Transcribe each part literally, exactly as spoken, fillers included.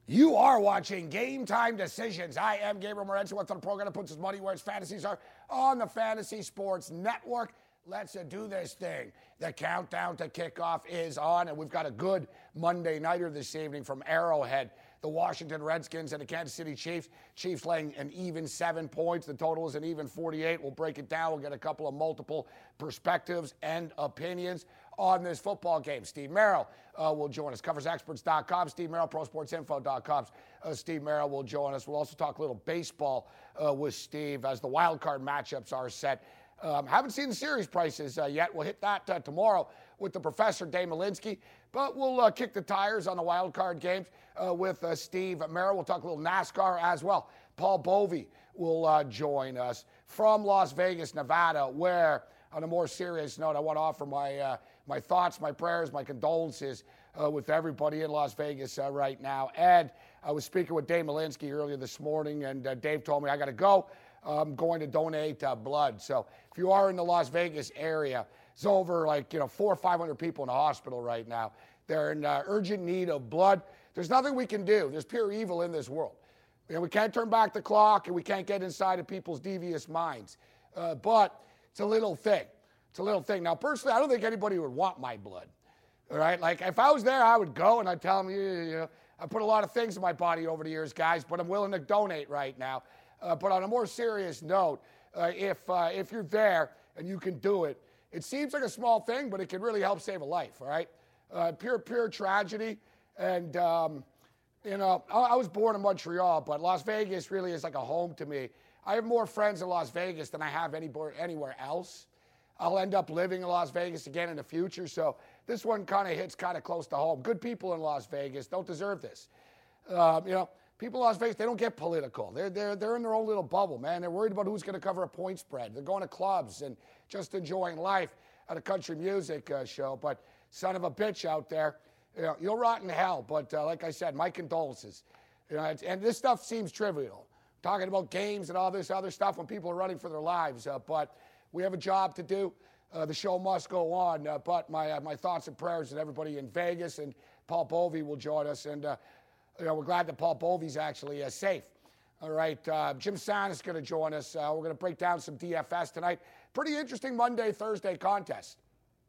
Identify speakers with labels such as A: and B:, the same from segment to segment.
A: You are watching Game Time Decisions. I am Gabriel Morency. What's on the program that puts his money where his fantasies are on the Fantasy Sports Network. Let's uh, do this thing. The countdown to kickoff is on, and we've got a good Monday nighter this evening from Arrowhead. The Washington Redskins and the Kansas City Chiefs. Chiefs laying an even seven points. The total is an even forty-eight. We'll break it down. We'll get a couple of multiple perspectives and opinions on this football game. Steve Merrill uh, will join us. Covers Experts dot com. Steve Merrill, Pro Sports Info dot com. Uh, Steve Merrill will join us. We'll also talk a little baseball uh, with Steve as the wild card matchups are set. Um, haven't seen the series prices uh, yet. We'll hit that uh, tomorrow with the professor, Dave Malinsky. But we'll uh, kick the tires on the wild card games uh, with uh, Steve Merrill. We'll talk a little NASCAR as well. Paul Bovey will uh, join us from Las Vegas, Nevada, where, on a more serious note, I want to offer my uh, my thoughts, my prayers, my condolences uh, with everybody in Las Vegas uh, right now. And I was speaking with Dave Malinsky earlier this morning, and uh, Dave told me I got to go. I'm going to donate uh, blood. So if you are in the Las Vegas area, it's over like, you know, four or five hundred people in the hospital right now. They're in uh, urgent need of blood. There's nothing we can do. There's pure evil in this world. You know, we can't turn back the clock, and we can't get inside of people's devious minds. Uh, but it's a little thing. It's a little thing. Now, personally, I don't think anybody would want my blood. All right? Like, if I was there, I would go, and I'd tell them, you, you know, I put a lot of things in my body over the years, guys, but I'm willing to donate right now. Uh, but on a more serious note, uh, if uh, if you're there and you can do it, it seems like a small thing, but it can really help save a life, all right? Uh, pure, pure tragedy. And, um, you know, I, I was born in Montreal, but Las Vegas really is like a home to me. I have more friends in Las Vegas than I have anywhere, anywhere else. I'll end up living in Las Vegas again in the future, so this one kind of hits kind of close to home. Good people in Las Vegas don't deserve this. Um, you know, people in Las Vegas, they don't get political. They're, they're, they're in their own little bubble, man. They're worried about who's going to cover a point spread. They're going to clubs and just enjoying life at a country music uh, show. But son of a bitch out there, you know, you'll rot in hell. But uh, like I said, my condolences. You know, it's, and this stuff seems trivial. Talking about games and all this other stuff when people are running for their lives. Uh, but we have a job to do. Uh, the show must go on. Uh, but my uh, my thoughts and prayers and everybody in Vegas, and Paul Bovey will join us. And uh, you know, we're glad that Paul Bovey's actually uh, safe. All right, uh, Jim Sannes is going to join us. Uh, we're going to break down some D F S tonight. Pretty interesting Monday, Thursday contest.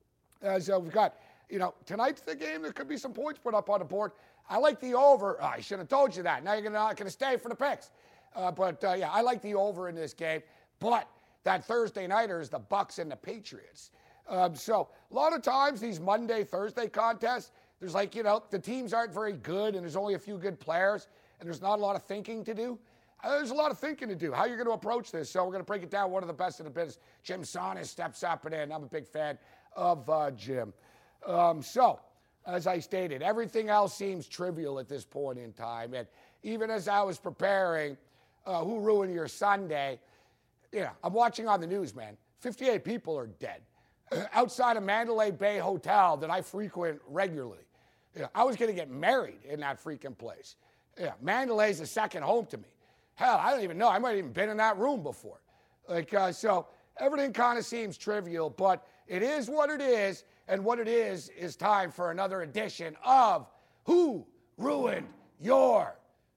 A: As uh, we've got, you know, tonight's the game. There could be some points put up on the board. I like the over. Oh, I should have told you that. Now you're not going to stay for the picks. Uh, but, uh, yeah, I like the over in this game. But that Thursday nighter is the Bucks and the Patriots. Um, so a lot of times these Monday, Thursday contests, there's like, you know, the teams aren't very good and there's only a few good players and there's not a lot of thinking to do. Uh, there's a lot of thinking to do. How you're going to approach this. So we're going to break it down. One of the best in the business. Jim Sannes steps up and in. I'm a big fan of uh, Jim. Um, so, as I stated, everything else seems trivial at this point in time. And even as I was preparing uh, Who Ruined Your Sunday, you know, I'm watching on the news, man. fifty-eight people are dead outside of Mandalay Bay Hotel that I frequent regularly. You know, I was going to get married in that freaking place. Yeah, Mandalay's a second home to me. Hell, I don't even know. I might have even been in that room before. Like, uh, so everything kind of seems trivial, but it is what it is, and what it is is time for another edition of Who Ruined Your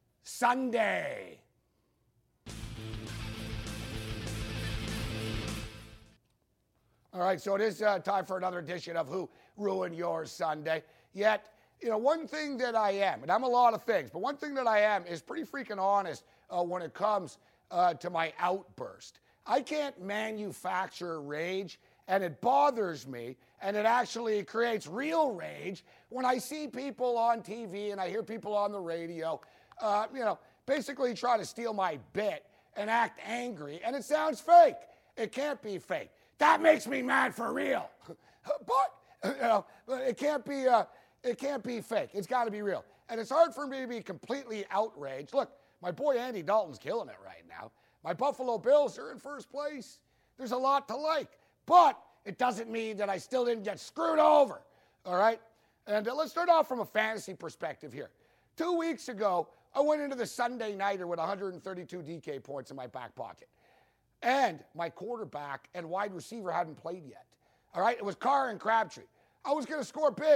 A: Sunday? All right, so it is uh, time for another edition of Who Ruined Your Sunday. Yet, you know, one thing that I am, and I'm a lot of things, but one thing that I am is pretty freaking honest uh, when it comes uh, to my outburst. I can't manufacture rage, and it bothers me, and it actually creates real rage when I see people on T V and I hear people on the radio, uh, you know, basically try to steal my bit and act angry, and it sounds fake. It can't be fake. That makes me mad for real. But, you know, it can't be, uh, it can't be fake. It's got to be real. And it's hard for me to be completely outraged. Look, my boy Andy Dalton's killing it right now. My Buffalo Bills are in first place. There's a lot to like. But it doesn't mean that I still didn't get screwed over. All right? And uh, let's start off from a fantasy perspective here. Two weeks ago, I went into the Sunday nighter with one hundred thirty-two D K points in my back pocket. And my quarterback and wide receiver hadn't played yet. All right? It was Carr and Crabtree. I was going to score big.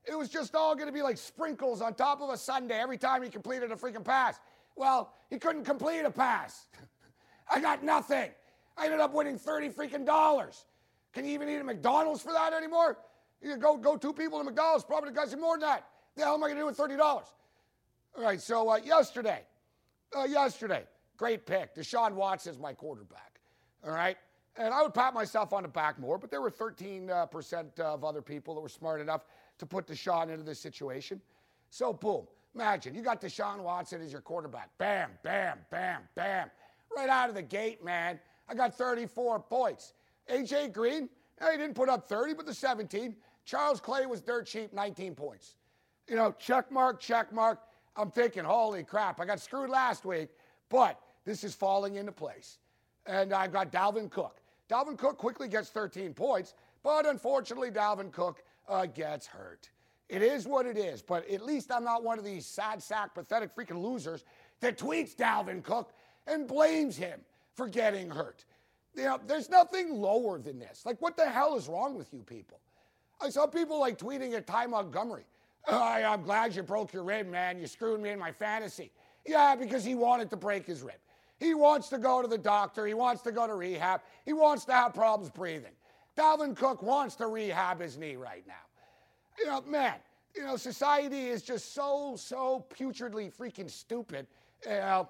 A: It was just all going to be like sprinkles on top of a sundae every time he completed a freaking pass. Well, he couldn't complete a pass. I got nothing. I ended up winning thirty freaking dollars. Can you even eat at McDonald's for that anymore? You can go, go two people to McDonald's, probably got some more than that. The hell am I going to do with thirty dollars? All right, so uh, yesterday, uh, yesterday, great pick. Deshaun Watson's my quarterback, all right? And I would pat myself on the back more, but there were thirteen percent uh, of other people that were smart enough to put Deshaun into this situation. So, boom, imagine, you got Deshaun Watson as your quarterback. Bam, bam, bam, bam. Right out of the gate, man. I got thirty-four points. A J Green, eh, he didn't put up thirty, but the seventeen. Charles Clay was dirt cheap, nineteen points. You know, check mark, check mark. I'm thinking, holy crap, I got screwed last week, but this is falling into place. And I've got Dalvin Cook. Dalvin Cook quickly gets thirteen points, but unfortunately, Dalvin Cook uh, gets hurt. It is what it is, but at least I'm not one of these sad sack, pathetic freaking losers that tweets Dalvin Cook and blames him for getting hurt. You know, there's nothing lower than this. Like, what the hell is wrong with you people? I saw people like tweeting at Ty Montgomery. Oh, I'm glad you broke your rib, man. You screwed me in my fantasy. Yeah, because he wanted to break his rib. He wants to go to the doctor. He wants to go to rehab. He wants to have problems breathing. Dalvin Cook wants to rehab his knee right now. You know, man, you know, society is just so, so putridly freaking stupid. You know,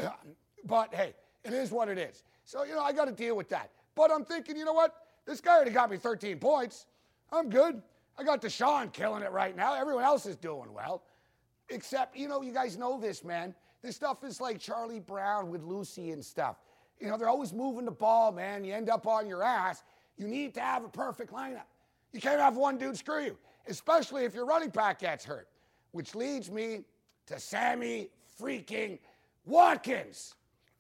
A: but hey, it is what it is. So, you know, I got to deal with that. But I'm thinking, you know what? This guy already got me thirteen points. I'm good. I got Deshaun killing it right now. Everyone else is doing well. Except, you know, you guys know this, man. This stuff is like Charlie Brown with Lucy and stuff. You know, they're always moving the ball, man. You end up on your ass. You need to have a perfect lineup. You can't have one dude screw you, especially if your running back gets hurt. Which leads me to Sammy freaking Watkins.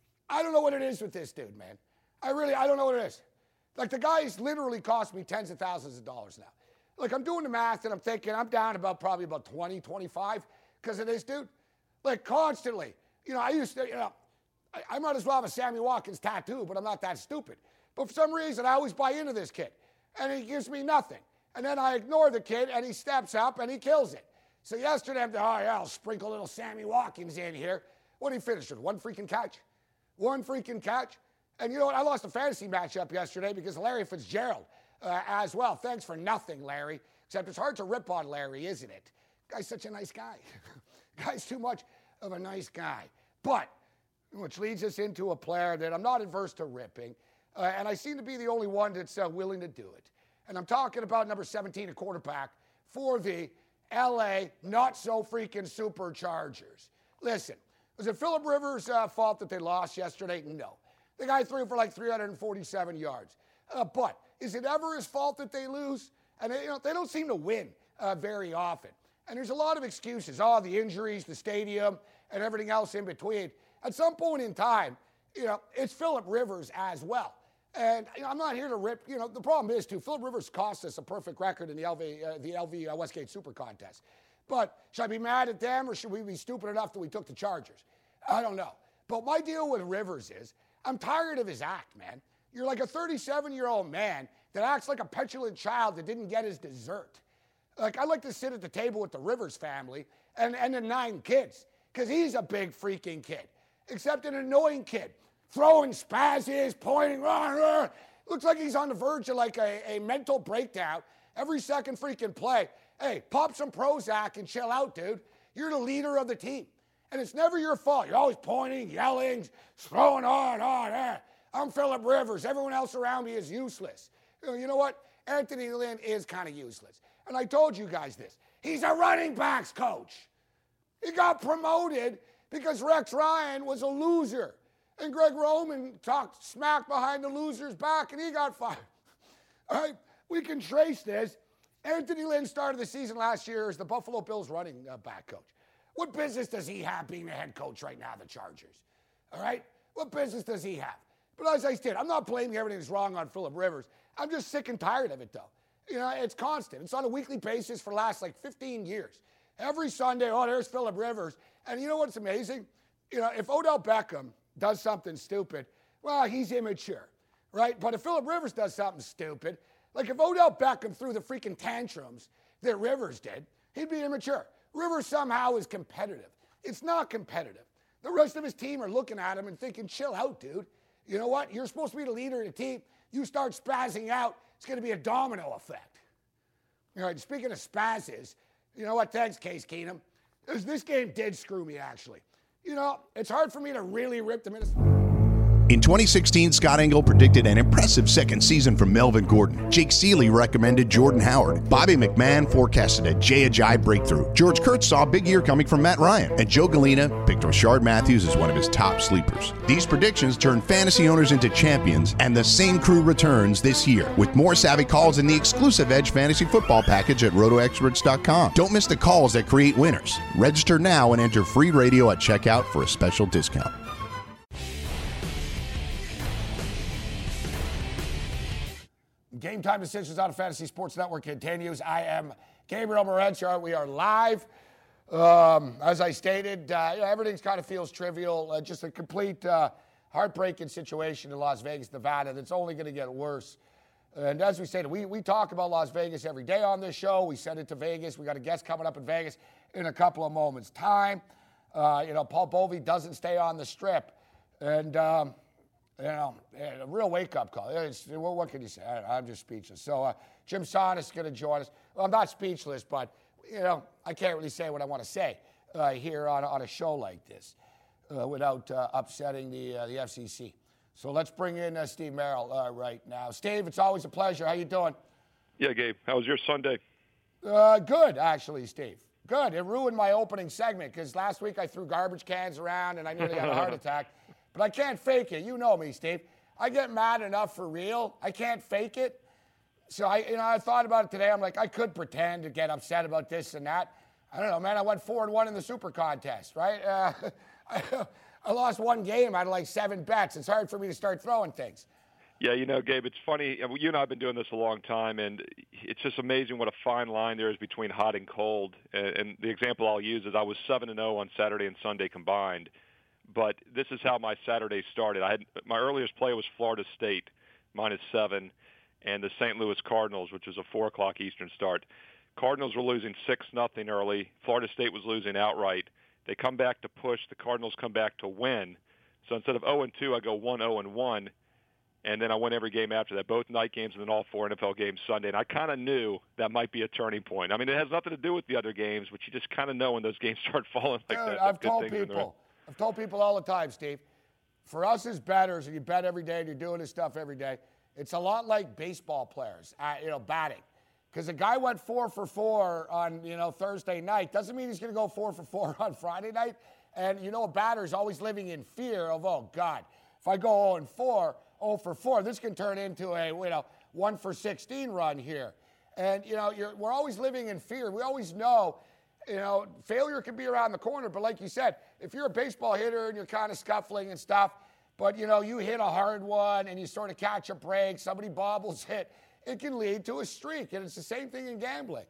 A: I don't know what it is with this dude, man. I really, I don't know what it is. Like, the guy's literally cost me tens of thousands of dollars now. Like, I'm doing the math, and I'm thinking I'm down about probably about twenty, twenty-five because of this dude. Like, constantly. You know, I used to, you know, I, I might as well have a Sammy Watkins tattoo, but I'm not that stupid. But for some reason, I always buy into this kid, and he gives me nothing. And then I ignore the kid, and he steps up, and he kills it. So yesterday, I'm like, oh, yeah, I'll sprinkle a little Sammy Watkins in here. What did he finish with? One freaking catch? One freaking catch? And you know what? I lost a fantasy matchup yesterday because Larry Fitzgerald uh, as well. Thanks for nothing, Larry. Except it's hard to rip on Larry, isn't it? Guy's such a nice guy. Guy's too much of a nice guy. But, which leads us into a player that I'm not adverse to ripping. Uh, and I seem to be the only one that's uh, willing to do it. And I'm talking about number seventeen, a quarterback for the L A not-so-freaking Superchargers. Listen, was it Phillip Rivers' uh, fault that they lost yesterday? No. The guy threw for like three hundred forty-seven yards. Uh, but is it ever his fault that they lose? And they, you know, they don't seem to win uh, very often. And there's a lot of excuses. Oh, the injuries, the stadium, and everything else in between. At some point in time, you know, it's Phillip Rivers as well. And you know, I'm not here to rip. You know, the problem is, too, Phillip Rivers cost us a perfect record in the L V, uh, the L V uh, Westgate Super Contest. But should I be mad at them, or should we be stupid enough that we took the Chargers? I don't know. But my deal with Rivers is, I'm tired of his act, man. You're like a thirty-seven-year-old man that acts like a petulant child that didn't get his dessert. Like, I like to sit at the table with the Rivers family and, and the nine kids, because he's a big freaking kid, except an annoying kid, throwing spazzes, pointing, rah, rah. Looks like he's on the verge of like a, a mental breakdown every second freaking play. Hey, pop some Prozac and chill out, dude. You're the leader of the team. And it's never your fault. You're always pointing, yelling, throwing on, on, eh. I'm Phillip Rivers. Everyone else around me is useless. You know, you know what? Anthony Lynn is kind of useless. And I told you guys this. He's a running backs coach. He got promoted because Rex Ryan was a loser. And Greg Roman talked smack behind the loser's back, and he got fired. All right, we can trace this. Anthony Lynn started the season last year as the Buffalo Bills running uh, back coach. What business does he have being the head coach right now, the Chargers? All right? What business does he have? But as I said, I'm not blaming everything that's wrong on Phillip Rivers. I'm just sick and tired of it, though. You know, it's constant. It's on a weekly basis for the last, like, fifteen years. Every Sunday, oh, there's Phillip Rivers. And you know what's amazing? You know, if Odell Beckham does something stupid, well, he's immature, right? But if Phillip Rivers does something stupid, like if Odell Beckham threw the freaking tantrums that Rivers did, he'd be immature. Rivers somehow is competitive. It's not competitive. The rest of his team are looking at him and thinking, chill out, dude. You know what? You're supposed to be the leader of the team. You start spazzing out, it's going to be a domino effect. All right, speaking of spazzes, you know what? Thanks, Case Keenum. This, this game did screw me, actually. You know, it's hard for me to really rip the Minnesota.
B: In twenty sixteen, Scott Engel predicted an impressive second season from Melvin Gordon. Jake Seeley recommended Jordan Howard. Bobby McMahon forecasted a Jay Ajayi breakthrough. George Kurtz saw a big year coming from Matt Ryan. And Joe Galena picked Rashard Matthews as one of his top sleepers. These predictions turned fantasy owners into champions, and the same crew returns this year with more savvy calls in the exclusive Edge Fantasy Football package at roto experts dot com. Don't miss the calls that create winners. Register now and enter free radio at checkout for a special discount.
A: Game Time Decisions on Fantasy Sports Network continues. I am Gabriel Morency. We are live. Um, as I stated, uh, you know, everything kind of feels trivial. Uh, just a complete uh, heartbreaking situation in Las Vegas, Nevada that's only going to get worse. And as we stated, we, we talk about Las Vegas every day on this show. We send it to Vegas. We got a guest coming up in Vegas in a couple of moments' time. Uh, you know, Paul Bovey doesn't stay on the Strip. And... Um, You know, a real wake-up call. It's, well, what can you say? I, I'm just speechless. So uh, Jim Sonis is going to join us. Well, I'm not speechless, but, you know, I can't really say what I want to say uh, here on, on a show like this uh, without uh, upsetting the uh, the F C C. So let's bring in uh, Steve Merrill uh, right now. Steve, it's always a pleasure. How you doing?
C: Yeah, Gabe. How was your Sunday?
A: Uh, good, actually, Steve. Good. It ruined my opening segment because last week I threw garbage cans around and I nearly had a heart attack. But I can't fake it. You know me, Steve. I get mad enough for real. I can't fake it. So I, you know, I thought about it today. I'm like, I could pretend to get upset about this and that. I don't know, man. I went four and one in the Super Contest, right? Uh, I, I lost one game out of like seven bets. It's hard for me to start throwing things.
C: Yeah, you know, Gabe, it's funny. You and I have been doing this a long time, and it's just amazing what a fine line there is between hot and cold. And the example I'll use is I was seven and zero on Saturday and Sunday combined. But this is how my Saturday started. I had my earliest play was Florida State, minus seven, and the Saint Louis Cardinals, which was a four o'clock Eastern start. Cardinals were losing six nothing early. Florida State was losing outright. They come back to push. The Cardinals come back to win. So instead of oh and two, I go one oh and one, and then I win every game after that, both night games and then all four N F L games Sunday. And I kind of knew that might be a turning point. I mean, it has nothing to do with the other games, but you just kind of know when those games start falling like
A: Dude,
C: that.
A: I've told people. I've told people all the time, Steve, for us as bettors, and you bet every day and you're doing this stuff every day, it's a lot like baseball players, uh, you know, batting. Because a guy went four for four on, you know, Thursday night doesn't mean he's going to go four for four on Friday night. And, you know, a batter's always living in fear of, oh, God, if I go oh and four, oh for four, this can turn into a, you know, one for sixteen run here. And, you know, you're, we're always living in fear. We always know, you know, failure can be around the corner, but like you said, if you're a baseball hitter and you're kind of scuffling and stuff, but, you know, you hit a hard one and you sort of catch a break, somebody bobbles it, it can lead to a streak, and it's the same thing in gambling.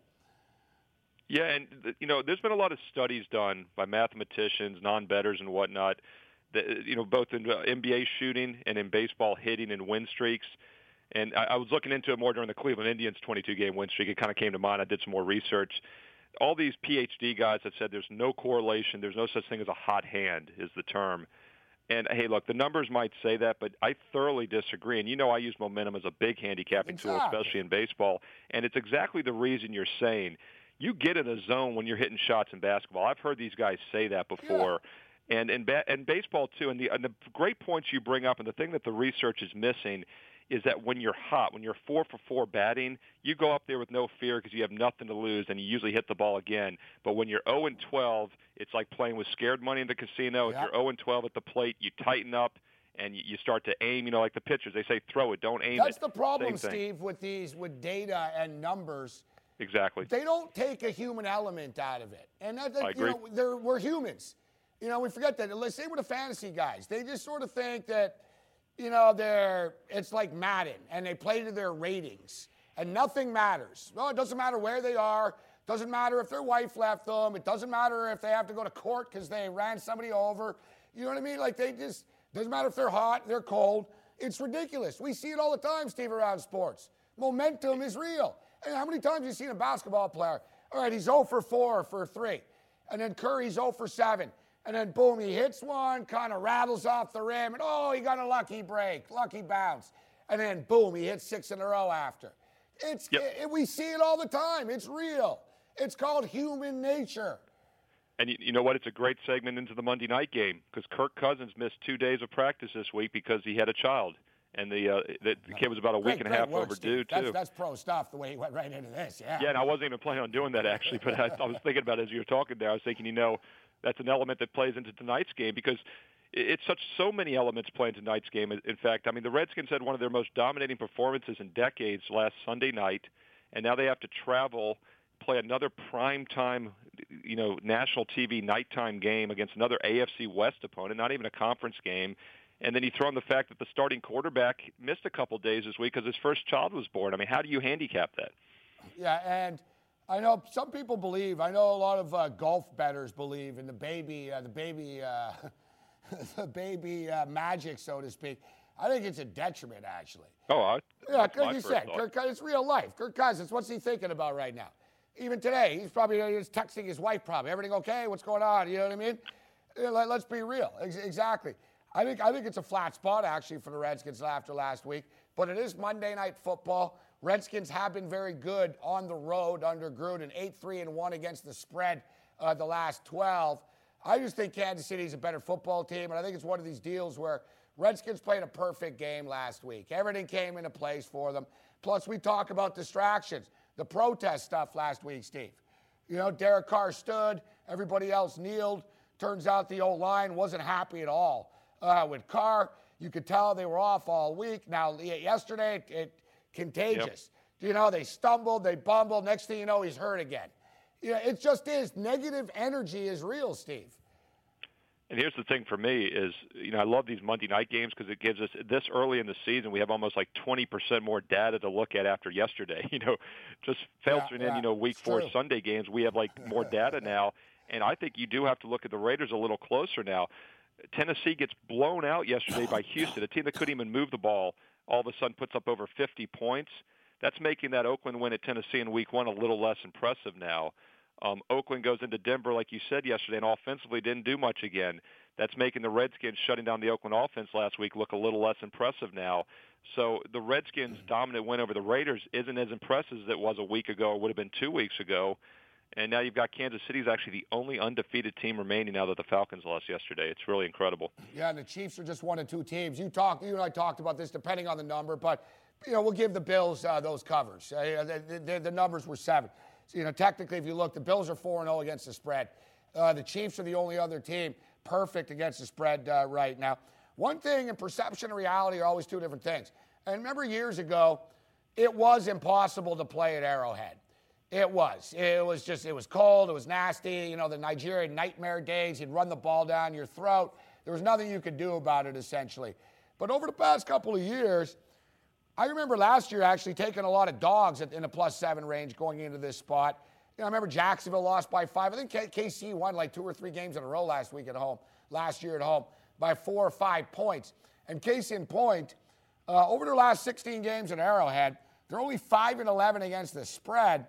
C: Yeah, and, you know, there's been a lot of studies done by mathematicians, non-bettors and whatnot, that, you know, both in N B A shooting and in baseball hitting and win streaks. And I, I was looking into it more during the Cleveland Indians twenty-two game win streak. It kind of came to mind. I did some more research. All these P H D guys have said there's no correlation, there's no such thing as a hot hand is the term. And, hey, look, the numbers might say that, but I thoroughly disagree. And you know I use momentum as a big handicapping
A: exactly.
C: tool, especially in baseball. And it's exactly the reason you're saying. You get in a zone when you're hitting shots in basketball. I've heard these guys say that before. Yeah. And in ba- and baseball, too. And the, and the great points you bring up, and the thing that the research is missing is that when you're hot, when you're four for four batting, you go up there with no fear because you have nothing to lose, and you usually hit the ball again. But when you're oh and twelve, it's like playing with scared money in the casino. Yep. If you're oh and twelve at the plate, you tighten up, and you start to aim, you know, like the pitchers. They say throw it, don't aim
A: That's
C: it.
A: That's the problem, Steve, with these, with data and numbers.
C: Exactly.
A: They don't take a human element out of it. And that, that,
C: I agree.
A: You know, they're, we're humans. You know, we forget that. Let's say with the fantasy guys, they just sort of think that, you know, they're, it's like Madden, and they play to their ratings, and nothing matters. Well, it doesn't matter where they are. Doesn't matter if their wife left them. It doesn't matter if they have to go to court because they ran somebody over. You know what I mean? Like, they just, doesn't matter if they're hot, they're cold. It's ridiculous. We see it all the time, Steve, around sports. Momentum is real. And how many times have you seen a basketball player? All right, he's zero for four for three. And then Curry's zero for seven. And then, boom, he hits one, kind of rattles off the rim, and, oh, he got a lucky break, lucky bounce. And then, boom, he hits six in a row after. It's yep. it, we see it all the time. It's real. It's called human nature.
C: And you, you know what? It's a great segment into the Monday night game because Kirk Cousins missed two days of practice this week because he had a child. And the, uh, the, the kid was about a week
A: great,
C: and a half
A: work,
C: overdue,
A: Steve. That's,
C: too.
A: That's pro stuff, the way he went right into this, yeah.
C: Yeah, and I wasn't even planning on doing that, actually, but I, I was thinking about it as you were talking there. I was thinking, you know, that's an element that plays into tonight's game because it's such so many elements play into tonight's game. In fact, I mean, the Redskins had one of their most dominating performances in decades last Sunday night, and now they have to travel, play another primetime, you know, national T V nighttime game against another A F C West opponent, not even a conference game. And then you throw in the fact that the starting quarterback missed a couple days this week because his first child was born. I mean, how do you handicap that?
A: Yeah, and I know some people believe, I know a lot of uh, golf bettors believe in the baby, uh, the baby, uh, the baby uh, magic, so to speak. I think it's a detriment, actually.
C: Oh, I,
A: yeah, like you said, Kirk, it's real life. Kirk Cousins, what's he thinking about right now? Even today, he's probably he's texting his wife. Probably everything okay? What's going on? You know what I mean? Yeah, let, let's be real. Ex- exactly. I think I think it's a flat spot actually for the Redskins after last week. But it is Monday Night Football. Redskins have been very good on the road under Gruden, eight three and one against the spread uh, the last twelve. I just think Kansas City is a better football team, and I think it's one of these deals where Redskins played a perfect game last week. Everything came into place for them. Plus, we talk about distractions, the protest stuff last week, Steve. You know, Derek Carr stood, everybody else kneeled. Turns out the O-line wasn't happy at all uh, with Carr. You could tell they were off all week. Now, yesterday, it, it contagious. Yep. You know, they stumbled, they bumbled. Next thing you know, he's hurt again. You know, it just is. Negative energy is real, Steve.
C: And here's the thing for me is, you know, I love these Monday night games because it gives us, this early in the season, we have almost like twenty percent more data to look at after yesterday. You know, just filtering yeah, yeah, in, you know, week four true. Sunday games, we have like more data now. And I think you do have to look at the Raiders a little closer now. Tennessee gets blown out yesterday by Houston, a team that couldn't even move the ball, all of a sudden puts up over fifty points. That's making that Oakland win at Tennessee in week one a little less impressive now. Um, Oakland goes into Denver, like you said yesterday, and offensively didn't do much again. That's making the Redskins shutting down the Oakland offense last week look a little less impressive now. So the Redskins' dominant win over the Raiders isn't as impressive as it was a week ago or would have been two weeks ago. And now you've got Kansas City's actually the only undefeated team remaining now that the Falcons lost yesterday. It's really incredible.
A: Yeah, and the Chiefs are just one of two teams. You talked, you and I talked about this depending on the number, but you know we'll give the Bills uh, those covers. Uh, the, the, the numbers were seven. So, you know, technically, if you look, the Bills are four and oh against the spread. Uh, the Chiefs are the only other team perfect against the spread uh, right now. One thing and perception and reality are always two different things. And remember years ago, it was impossible to play at Arrowhead. It was. It was just, it was cold. It was nasty. You know, the Nigerian nightmare days, you'd run the ball down your throat. There was nothing you could do about it, essentially. But over the past couple of years, I remember last year actually taking a lot of dogs in the plus seven range going into this spot. You know, I remember Jacksonville lost by five. I think K C won like two or three games in a row last week at home, last year at home, by four or five points. And case in point, uh, over their last sixteen games at Arrowhead, they're only five and eleven against the spread,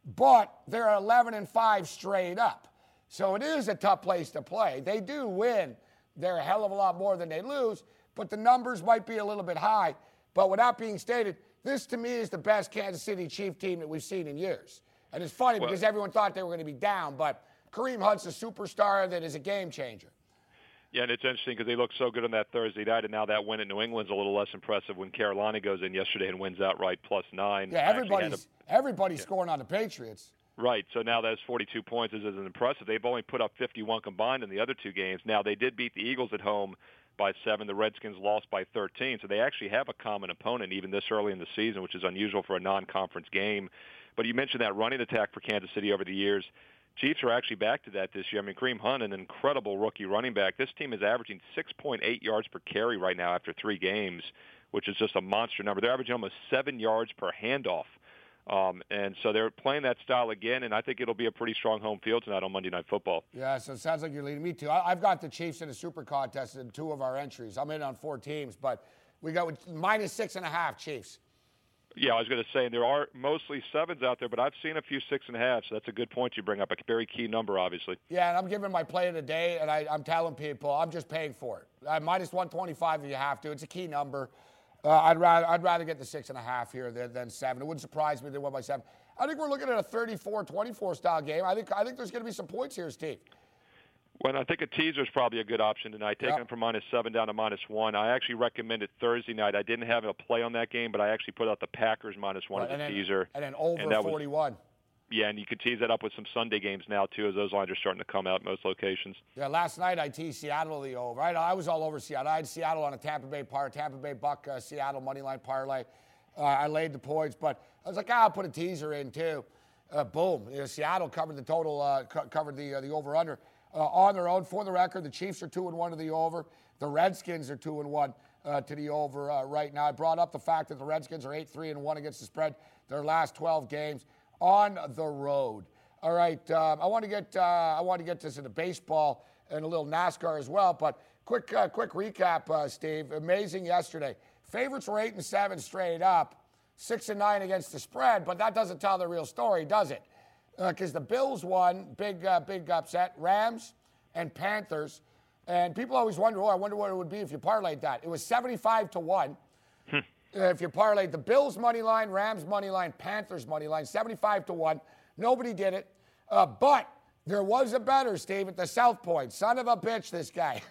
A: but they're eleven and five straight up. So it is a tough place to play. They do win. They're a hell of a lot more than they lose, but the numbers might be a little bit high. But with that being stated, this to me is the best Kansas City Chief team that we've seen in years. And it's funny well, because everyone thought they were going to be down, but Kareem Hunt's a superstar that is a game changer.
C: Yeah, and it's interesting because they looked so good on that Thursday night, and now that win at New England's a little less impressive when Carolina goes in yesterday and wins outright plus nine.
A: Yeah, everybody's, a, everybody's yeah. scoring on the Patriots.
C: Right, so now that's forty-two points is isn't impressive. They've only put up fifty-one combined in the other two games. Now, they did beat the Eagles at home by seven. The Redskins lost by thirteen. So they actually have a common opponent even this early in the season, which is unusual for a non-conference game. But you mentioned that running attack for Kansas City over the years. Chiefs are actually back to that this year. I mean, Kareem Hunt, an incredible rookie running back. This team is averaging six point eight yards per carry right now after three games, which is just a monster number. They're averaging almost seven yards per handoff. Um, and so they're playing that style again, and I think it'll be a pretty strong home field tonight on Monday Night Football.
A: Yeah, so it sounds like you're leading me too. I, I've got the Chiefs in a super contest in two of our entries. I'm in on four teams, but we got minus six and a half Chiefs.
C: Yeah, I was going to say, there are mostly sevens out there, but I've seen a few six and a half, so that's a good point you bring up. A very key number, obviously.
A: Yeah, and I'm giving my play of the day, and I, I'm telling people I'm just paying for it. Uh, minus one twenty-five if you have to. It's a key number. Uh, I'd rather I'd rather get the six and a half here than, than seven. It wouldn't surprise me if they won by seven. I think we're looking at a thirty-four twenty-four style game. I think I think there's going to be some points here, Steve.
C: Well, I think a teaser is probably a good option tonight, taking
A: Yep.
C: them from minus seven down to minus one. I actually recommended Thursday night. I didn't have a play on that game, but I actually put out the Packers minus one
A: Right,
C: as a
A: and then,
C: teaser.
A: And then over
C: and that
A: forty-one.
C: Was, yeah, and you could tease that up with some Sunday games now, too, as those lines are starting to come out in most locations.
A: Yeah, last night I teased Seattle the over. I, I was all over Seattle. I had Seattle on a Tampa Bay par, Tampa Bay Buck, uh, Seattle money line parlay. Uh, I laid the points, but I was like, ah, I'll put a teaser in, too. Uh, boom. You know, Seattle covered the total, uh, co- covered the uh, the over-under. Uh, on their own, for the record, the Chiefs are two and one to the over. The Redskins are two and one uh, to the over uh, right now. I brought up the fact that the Redskins are eight three and one against the spread their last twelve games on the road. All right, um, I want to get uh, I want to get this into baseball and a little NASCAR as well. But quick quick uh, quick recap, uh, Steve. Amazing yesterday. Favorites were eight and seven straight up, six and nine against the spread. But that doesn't tell the real story, does it? Because uh, the Bills won, big, uh, big upset. Rams and Panthers. And people always wonder, oh, I wonder what it would be if you parlayed that. It was seventy-five to one. uh, if you parlayed the Bills money line, Rams money line, Panthers money line, seventy-five to one. Nobody did it. Uh, but there was a better, Steve, at the South Point. Son of a bitch, this guy.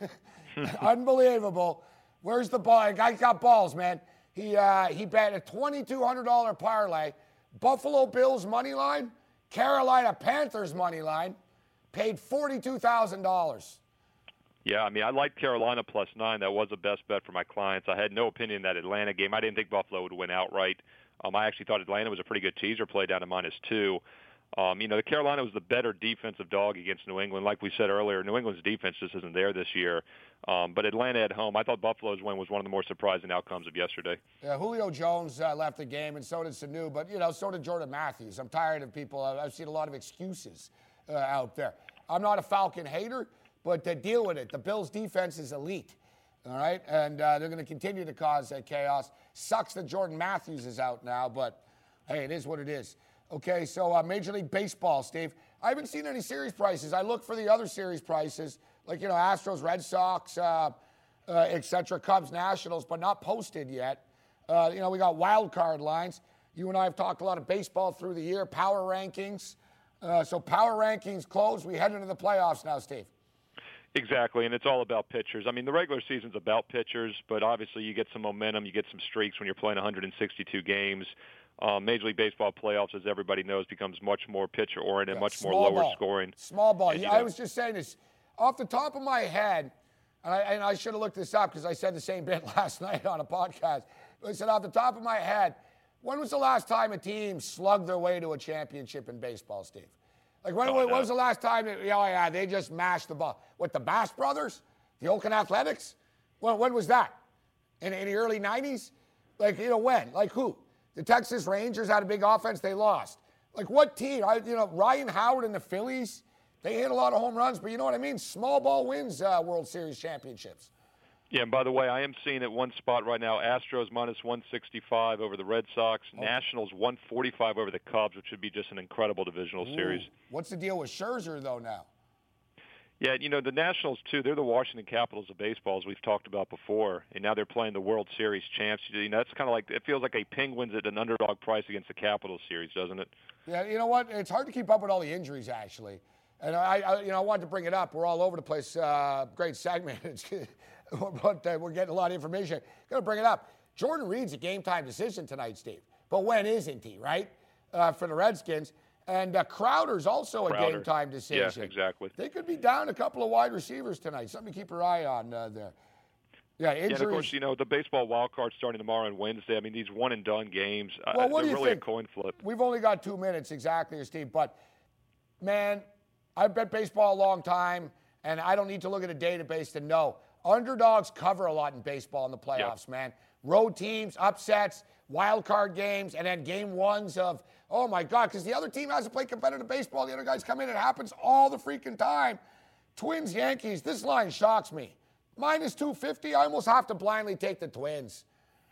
A: Unbelievable. Where's the ball? The guy got balls, man. He, uh, he bet a twenty-two hundred dollars parlay. Buffalo Bills money line. Carolina Panthers money line, paid forty-two thousand dollars.
C: Yeah, I mean, I liked Carolina plus nine. That was the best bet for my clients. I had no opinion in that Atlanta game. I didn't think Buffalo would win outright. Um, I actually thought Atlanta was a pretty good teaser play down to minus two. Um, you know, the Carolina was the better defensive dog against New England. Like we said earlier, New England's defense just isn't there this year. Um, but Atlanta at home, I thought Buffalo's win was one of the more surprising outcomes of yesterday.
A: Yeah, Julio Jones uh, left the game, and so did Sanu. But, you know, so did Jordan Matthews. I'm tired of people. Uh, I've seen a lot of excuses uh, out there. I'm not a Falcon hater, but to deal with it. The Bills' defense is elite, all right? And uh, they're going to continue to cause uh, chaos. Sucks that Jordan Matthews is out now, but, hey, it is what it is. Okay, so uh, Major League Baseball, Steve. I haven't seen any series prices. I look for the other series prices, like, you know, Astros, Red Sox, uh, uh, et cetera, Cubs, Nationals, but not posted yet. Uh, you know, we got wild card lines. You and I have talked a lot of baseball through the year, power rankings. Uh, so power rankings closed. We head into the playoffs now, Steve.
C: Exactly, and it's all about pitchers. I mean, the regular season's about pitchers, but obviously you get some momentum, you get some streaks when you're playing one hundred sixty-two games. Um, Major League Baseball playoffs, as everybody knows, becomes much more pitcher-oriented,
A: Yeah,
C: much more
A: small
C: lower
A: ball.
C: scoring.
A: Small ball.
C: And,
A: Yeah,
C: you know,
A: I was just saying this. Off the top of my head, and I, and I should have looked this up because I said the same bit last night on a podcast. I said off the top of my head, when was the last time a team slugged their way to a championship in baseball, Steve? Like, when,
C: Oh,
A: when
C: no.
A: was the last time, that, oh, yeah, they just mashed the ball? What, the Bass Brothers? The Oakland Athletics? When, when was that? In, in the early nineties? Like, you know, when? Like, who? The Texas Rangers had a big offense. They lost. Like, what team? I, you know, Ryan Howard and the Phillies, they hit a lot of home runs, but you know what I mean? Small ball wins uh, World Series championships.
C: Yeah, and by the way, I am seeing at one spot right now, Astros minus one sixty-five over the Red Sox,
A: Oh.
C: Nationals one forty-five over the Cubs, which would be just an incredible divisional
A: Ooh.
C: series.
A: What's the deal with Scherzer, though, now?
C: Yeah, you know, the Nationals, too, they're the Washington Capitals of baseball, as we've talked about before, and now they're playing the World Series champs. You know, that's kind of like, it feels like a Penguins at an underdog price against the Capitals series, doesn't it?
A: Yeah, you know what? It's hard to keep up with all the injuries, actually. And I, I you know, I wanted to bring it up. We're all over the place. Uh, great segment. but uh, we're getting a lot of information. Got to bring it up. Jordan Reed's a game-time decision tonight, Steve. But when isn't he, right? Uh, for the Redskins. And uh, Crowder's also a
C: Crowder.
A: game-time decision.
C: Yeah, exactly.
A: They could be down a couple of wide receivers tonight. Something to keep your eye on uh, there. Yeah, injuries.
C: Yeah, and of course, you know, the baseball wild card starting tomorrow and Wednesday. I mean, these one-and-done games,
A: Well,
C: uh,
A: what do
C: they're
A: you
C: really
A: think?
C: a coin flip.
A: We've only got two minutes exactly, Steve. But, man, I've bet baseball a long time, and I don't need to look at a database to know. Underdogs cover a lot in baseball in the playoffs,
C: Yep.
A: man. Road teams, upsets, wild card games, and then game ones of, oh, my God, because the other team hasn't played competitive baseball. The other guys come in. It happens all the freaking time. Twins, Yankees, this line shocks me. minus two fifty, I almost have to blindly take the Twins.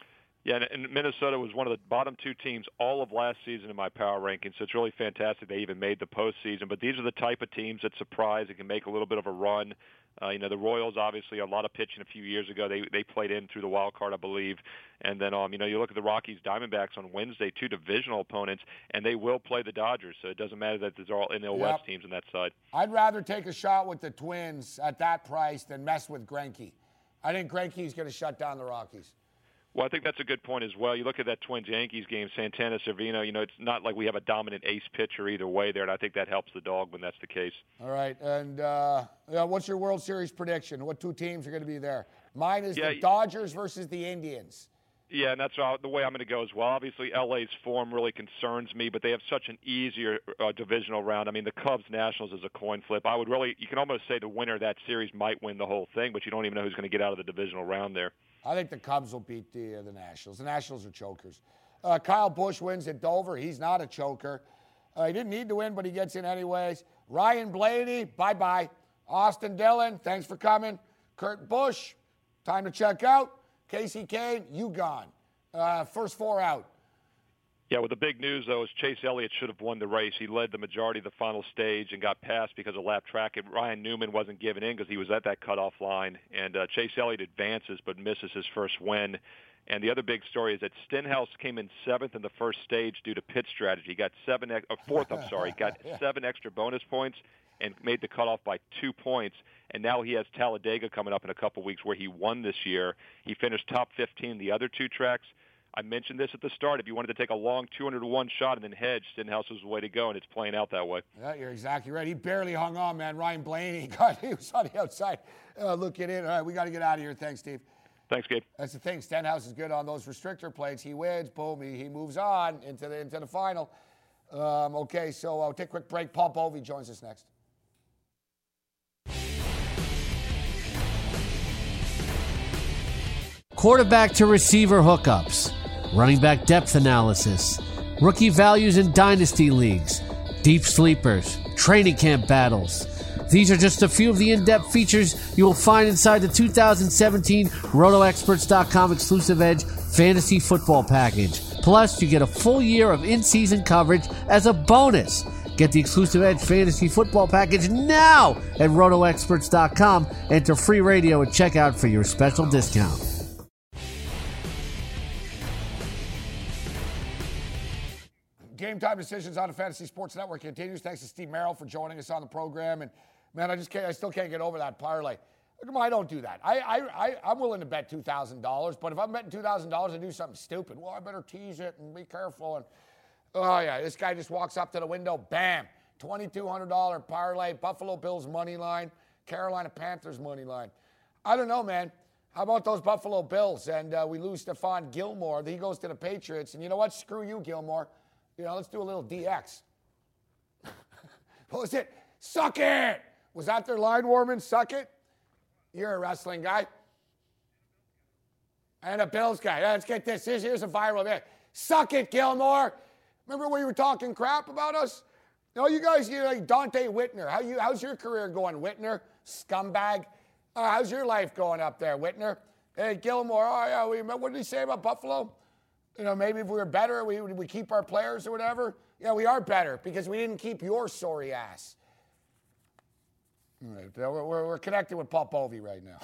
C: Yeah, and Minnesota was one of the bottom two teams all of last season in my power rankings, so it's really fantastic they even made the postseason. But these are the type of teams that surprise and can make a little bit of a run. Uh, you know, the Royals, obviously, a lot of pitching a few years ago. They they played in through the wild card, I believe. And then, um, you know, you look at the Rockies, Diamondbacks on Wednesday, two divisional opponents, and they will play the Dodgers. So it doesn't matter that there's all N L
A: Yep.
C: West teams on that side.
A: I'd rather take a shot with the Twins at that price than mess with Greinke. I think Greinke's going to shut down the Rockies.
C: Well, I think that's a good point as well. You look at that Twins-Yankees game, Santana, Cervino, you know, it's not like we have a dominant ace pitcher either way there, and I think that helps the dog when that's the case.
A: All right, and uh, yeah, what's your World Series prediction? What two teams are going to be there? Mine is
C: yeah,
A: the Dodgers versus the Indians.
C: Yeah, and that's how, the way I'm going to go as well. Obviously, L A's form really concerns me, but they have such an easier uh, divisional round. I mean, the Cubs-Nationals is a coin flip. I would really, you can almost say the winner of that series might win the whole thing, but you don't even know who's going to get out of the divisional round there.
A: I think the Cubs will beat the uh, the Nationals. The Nationals are chokers. Uh, Kyle Busch wins at Dover. He's not a choker. Uh, he didn't need to win, but he gets in anyways. Ryan Blaney, bye-bye. Austin Dillon, thanks for coming. Kurt Busch, time to check out. Casey Kane, you gone. Uh, first four out.
C: Yeah, well, the big news, though, is Chase Elliott should have won the race. He led the majority of the final stage and got passed because of lap track, and Ryan Newman wasn't given in because he was at that cutoff line. And uh, Chase Elliott advances but misses his first win. And the other big story is that Stenhouse came in seventh in the first stage due to pit strategy. He got seven, or fourth, I'm sorry, got seven extra bonus points and made the cutoff by two points. And now he has Talladega coming up in a couple weeks where he won this year. He finished top fifteen the other two tracks. I mentioned this at the start. If you wanted to take a long two hundred to one shot and then hedge, Stenhouse was the way to go, and it's playing out that way.
A: Yeah, you're exactly right. He barely hung on, man. Ryan Blaney, God, he was on the outside uh, looking in. All right, we got to get out of here. Thanks, Steve.
C: Thanks, Gabe.
A: That's the thing. Stenhouse is good on those restrictor plates. He wins. Boom. He, he moves on into the into the final. Um, okay, so I'll take a quick break. Paul Bovey joins us next.
D: Quarterback to receiver hookups, running back depth analysis, rookie values in dynasty leagues, deep sleepers, training camp battles. These are just a few of the in-depth features you will find inside the two thousand seventeen Roto Experts dot com exclusive Edge Fantasy Football Package. Plus, you get a full year of in-season coverage as a bonus. Get the exclusive Edge Fantasy Football Package now at Roto Experts dot com. Enter free radio at checkout for your special discount.
A: Game Time Decisions on the Fantasy Sports Network continues. Thanks to Steve Merrill for joining us on the program. And, man, I just can't, I still can't get over that parlay. Look, I don't do that. I, I, I, I'm willing to bet two thousand dollars, but if I'm betting two thousand dollars and do something stupid, well, I better tease it and be careful. And oh, yeah, this guy just walks up to the window, bam, twenty-two hundred dollars parlay, Buffalo Bills money line, Carolina Panthers money line. I don't know, man. How about those Buffalo Bills? And uh, we lose Stephon Gilmore. He goes to the Patriots. And you know what? Screw you, Gilmore. You know, let's do a little D X. What was it? Suck it! Was that their line warming? Suck it? You're a wrestling guy. And a Bills guy. Let's get this. Here's, here's a viral there. Suck it, Gilmore. Remember when you were talking crap about us? No, you guys, you're like Dante Whitner. How you? How's your career going, Whitner? Scumbag. Uh, how's your life going up there, Whitner? Hey, Gilmore. Oh, yeah. We, what did he say about Buffalo? You know, maybe if we were better, we we keep our players or whatever. Yeah, we are better because we didn't keep your sorry ass. All right, we're, we're, we're connected with Paul Bovey right now.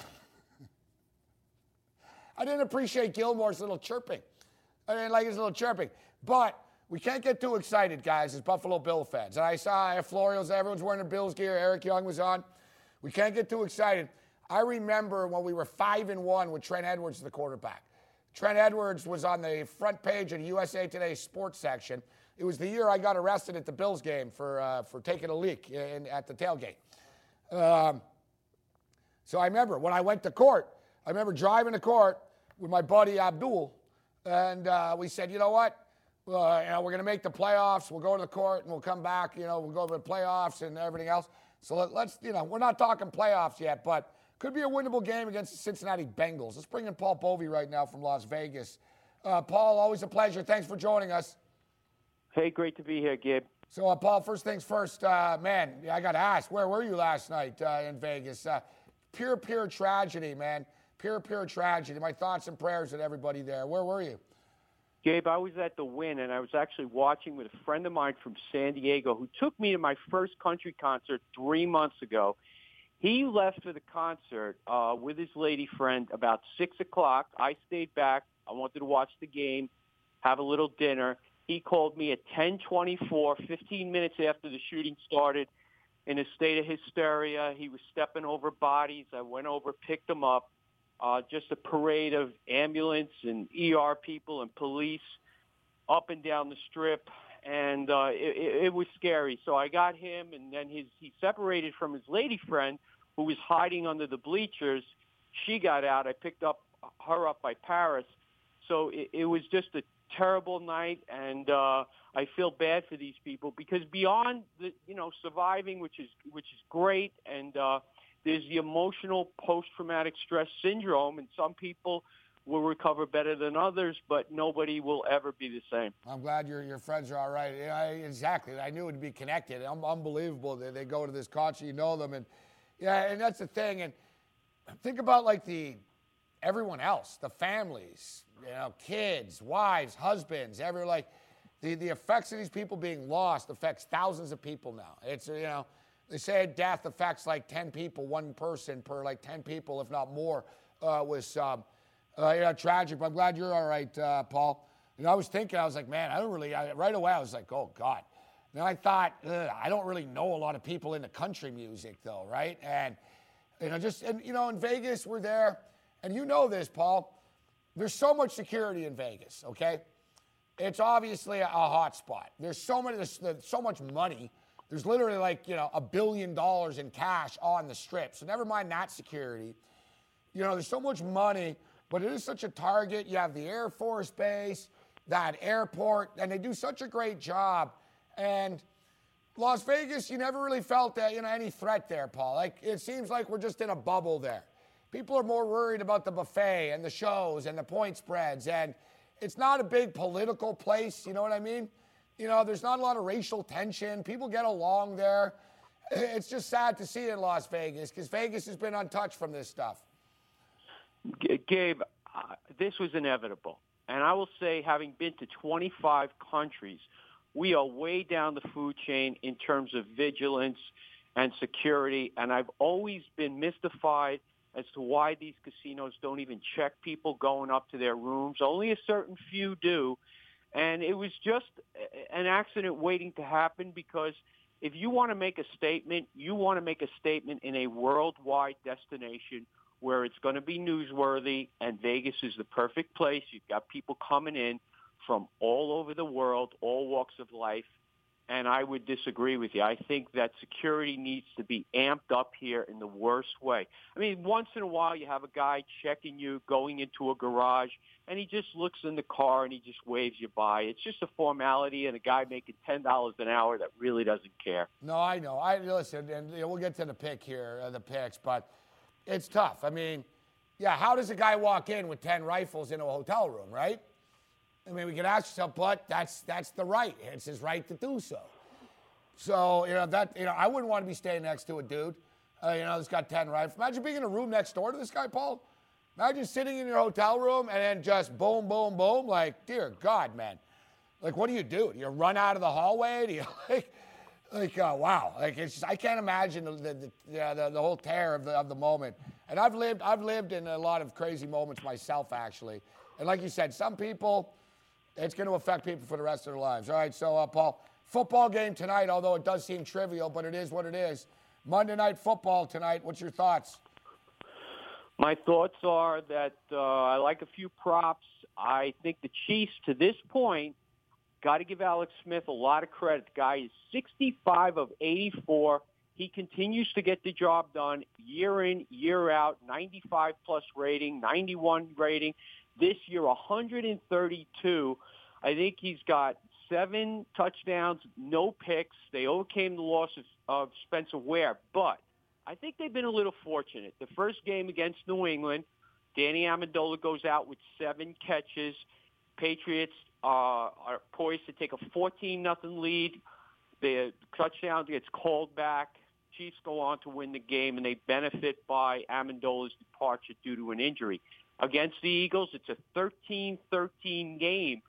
A: I didn't appreciate Gilmore's little chirping. I didn't like his little chirping. But we can't get too excited, guys, as Buffalo Bill fans. And I saw Florio's, everyone's wearing their Bills gear. Eric Young was on. We can't get too excited. I remember when we were five and one with Trent Edwards, the quarterback. Trent Edwards was on the front page of the U S A Today sports section. It was the year I got arrested at the Bills game for uh, for taking a leak in, at the tailgate. Um, so I remember when I went to court, I remember driving to court with my buddy Abdul, and uh, we said, you know what, uh, you know, we're going to make the playoffs. We'll go to the court and we'll come back. You know, we'll go to the playoffs and everything else. So let, let's, you know, we're not talking playoffs yet, but could be a winnable game against the Cincinnati Bengals. Let's bring in Paul Bovey right now from Las Vegas. Uh, Paul, always a pleasure. Thanks for joining us.
E: Hey, great to be here, Gabe.
A: So, uh, Paul, first things first, uh, man, I got to ask, where were you last night uh, in Vegas? Uh, pure, pure tragedy, man. Pure, pure tragedy. My thoughts and prayers with everybody there. Where were you?
E: Gabe, I was at the Wynn, and I was actually watching with a friend of mine from San Diego who took me to my first country concert three months ago. He left for the concert uh, with his lady friend about six o'clock. I stayed back. I wanted to watch the game, have a little dinner. He called me at ten twenty-four, fifteen minutes after the shooting started, in a state of hysteria. He was stepping over bodies. I went over, picked him up. Uh, just a parade of ambulance and E R people and police up and down the strip, and uh, it, it, it was scary. So I got him, and then his, he separated from his lady friend, who was hiding under the bleachers. She got out. I picked up her up by Paris. So it, it was just a terrible night, and uh, I feel bad for these people because beyond the, you know, surviving, which is which is great, and uh, there's the emotional post-traumatic stress syndrome, and some people will recover better than others, but nobody will ever be the same.
A: I'm glad your your friends are all right. Yeah, I, exactly. I knew it would be connected. Un- unbelievable. They, they go to this concert, you know them, and yeah, and that's the thing. And think about like the everyone else, the families, you know, kids, wives, husbands, every like the the effects of these people being lost affects thousands of people now. It's you know. They say death affects like ten people, one person per like ten people, if not more, uh, was um, uh, you know, tragic. But I'm glad you're all right, uh, Paul. You know, I was thinking, I was like, man, I don't really, I, right away I was like, oh, God. Then I thought, I don't really know a lot of people into country music, though, right? And, you know, just, and, you know, in Vegas, we're there, and you know this, Paul, there's so much security in Vegas, okay? It's obviously a, a hot spot. There's so many, there's, there's so much money. There's literally like, you know, a billion dollars in cash on the strip. So never mind that security. You know, there's so much money, but it is such a target. You have the Air Force Base, that airport, and they do such a great job. And Las Vegas, you never really felt that, you know, any threat there, Paul. Like, it seems like we're just in a bubble there. People are more worried about the buffet and the shows and the point spreads. And it's not a big political place, you know what I mean? You know, there's not a lot of racial tension. People get along there. It's just sad to see in Las Vegas because Vegas has been untouched from this stuff.
E: G- Gabe, uh, this was inevitable. And I will say, having been to twenty-five countries, we are way down the food chain in terms of vigilance and security. And I've always been mystified as to why these casinos don't even check people going up to their rooms. Only a certain few do. And it was just an accident waiting to happen because if you want to make a statement, you want to make a statement in a worldwide destination where it's going to be newsworthy, and Vegas is the perfect place. You've got people coming in from all over the world, all walks of life, and I would disagree with you. I think that security needs to be amped up here in the worst way. I mean, once in a while you have a guy checking you, going into a garage, and he just looks in the car and he just waves you by. It's just a formality, and a guy making ten dollars an hour that really doesn't care.
A: No, I know. I listen, and you know, we'll get to the pick here, uh, the picks, but it's tough. I mean, yeah, how does a guy walk in with ten rifles in a hotel room, right? I mean, we can ask yourself, but that's that's the right. It's his right to do so. So, you know, that you know, I wouldn't want to be staying next to a dude, uh, you know, that's got ten rifles. Imagine being in a room next door to this guy, Paul. Imagine sitting in your hotel room and then just boom, boom, boom. Like, dear God, man. Like, what do you do? Do you run out of the hallway? Do you, like, like uh, wow. Like, it's just, I can't imagine the the, the, the the whole terror of the of the moment. And I've lived I've lived in a lot of crazy moments myself, actually. And like you said, some people, it's going to affect people for the rest of their lives. All right, so, uh, Paul, football game tonight, although it does seem trivial, but it is what it is. Monday Night Football tonight. What's your thoughts?
E: My thoughts are that uh, I like a few props. I think the Chiefs, to this point, got to give Alex Smith a lot of credit. The guy is sixty-five of eighty-four. He continues to get the job done year in, year out, ninety-five plus rating, ninety-one rating. This year, one hundred thirty-two. I think he's got seven touchdowns, no picks. They overcame the loss of, of Spencer Ware, but I think they've been a little fortunate. The first game against New England, Danny Amendola goes out with seven catches. Patriots uh, are poised to take a fourteen nothing lead. The touchdown gets called back. Chiefs go on to win the game, and they benefit by Amendola's departure due to an injury. Against the Eagles, it's a thirteen thirteen game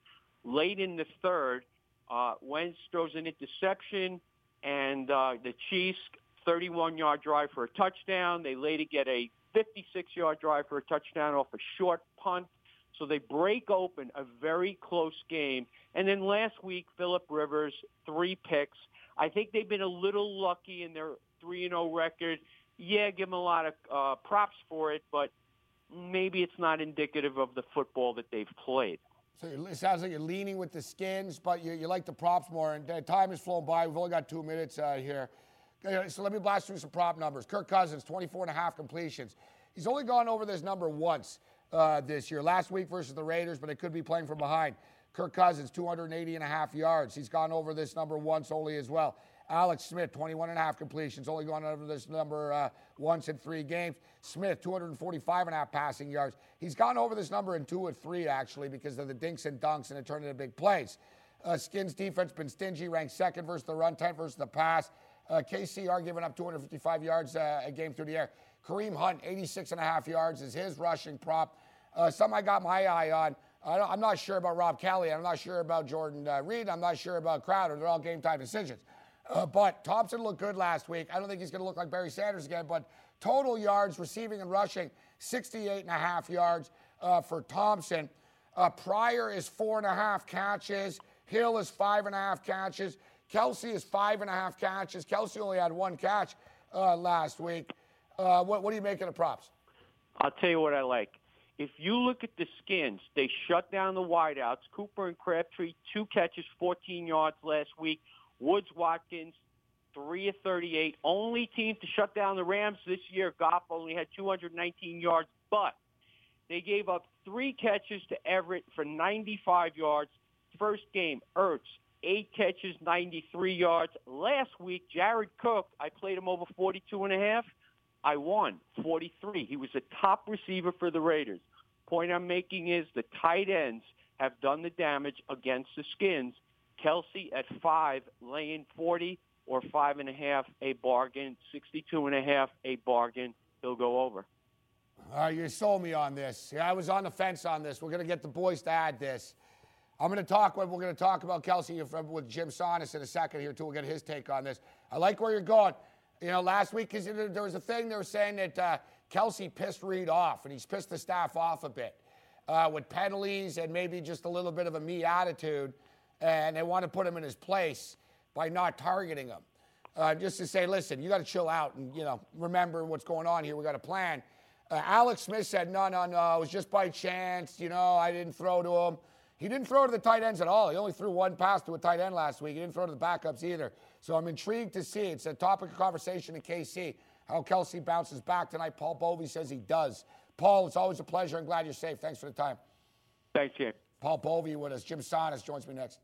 E: late in the third, uh, Wentz throws an interception, and uh, the Chiefs, thirty-one-yard drive for a touchdown. They later get a fifty-six-yard drive for a touchdown off a short punt. So they break open a very close game. And then last week, Phillip Rivers, three picks. I think they've been a little lucky in their three and oh record. Yeah, give them a lot of uh, props for it, but maybe it's not indicative of the football that they've played.
A: So it sounds like you're leaning with the Skins, but you, you like the props more. And uh, time has flown by. We've only got two minutes uh, here. Okay, so let me blast through some prop numbers. Kirk Cousins, twenty-four and a half completions. He's only gone over this number once uh, this year. Last week versus the Raiders, but it could be playing from behind. Kirk Cousins, two hundred eighty and a half yards. He's gone over this number once only as well. Alex Smith, twenty-one and a half completions, only gone over this number uh, once in three games. Smith, two hundred forty-five and a half passing yards. He's gone over this number in two or three, actually, because of the dinks and dunks, and it turned into big plays. Uh, Skins defense been stingy, ranked second versus the run, tenth versus the pass. Uh, K C R giving up two hundred fifty-five yards uh, a game through the air. Kareem Hunt, eighty-six and a half yards is his rushing prop. Uh, some I got my eye on. I don't, I'm not sure about Rob Kelly. I'm not sure about Jordan uh, Reed. I'm not sure about Crowder. They're all game-time decisions. Uh, but Thompson looked good last week. I don't think he's going to look like Barry Sanders again, but total yards, receiving and rushing, sixty-eight and a half yards uh, for Thompson. Uh, Pryor is four and a half catches. Hill is five and a half catches. Kelsey is five and a half catches. Kelsey only had one catch uh, last week. Uh, what, what do you make of the props?
E: I'll tell you what I like. If you look at the Skins, they shut down the wideouts. Cooper and Crabtree, two catches, fourteen yards last week. Woods Watkins, three of thirty-eight. Only team to shut down the Rams this year. Goff only had two hundred nineteen yards, but they gave up three catches to Everett for ninety-five yards. First game, Ertz, eight catches, ninety-three yards. Last week, Jared Cook, I played him over forty-two and a half. I won forty-three. He was the top receiver for the Raiders. Point I'm making is the tight ends have done the damage against the Skins. Kelsey at five, laying forty, or five and a half, a bargain. sixty-two and a half, a bargain. He'll go over.
A: All right, you sold me on this. Yeah, I was on the fence on this. We're going to get the boys to add this. I'm going to talk. We're going to talk about Kelsey with Jim Sonis in a second here too. We'll get his take on this. I like where you're going. You know, last week, because there was a thing they were saying that uh, Kelsey pissed Reed off, and he's pissed the staff off a bit uh, with penalties and maybe just a little bit of a me attitude, and they want to put him in his place by not targeting him. Uh, just to say, listen, you got to chill out and, you know, remember what's going on here. We got a plan. Uh, Alex Smith said, no, no, no, it was just by chance. You know, I didn't throw to him. He didn't throw to the tight ends at all. He only threw one pass to a tight end last week. He didn't throw to the backups either. So I'm intrigued to see. It's a topic of conversation in K C, how Kelsey bounces back tonight. Paul Bovey says he does. Paul, it's always a pleasure. I'm glad you're safe. Thanks for the time.
E: Thanks, Jim.
A: Paul Bovey with us. Jim Sonis joins me next.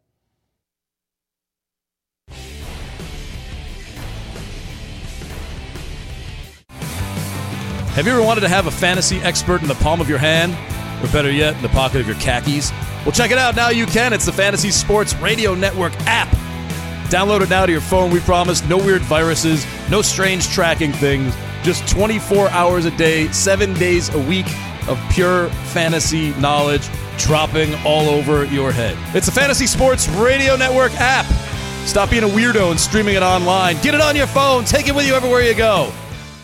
F: Have you ever wanted to have a fantasy expert in the palm of your hand? Or better yet, in the pocket of your khakis? Well, check it out. Now you can. It's the Fantasy Sports Radio Network app. Download it now to your phone. We promise no weird viruses, no strange tracking things. Just twenty-four hours a day, seven days a week of pure fantasy knowledge dropping all over your head. It's the Fantasy Sports Radio Network app. Stop being a weirdo and streaming it online. Get it on your phone. Take it with you everywhere you go.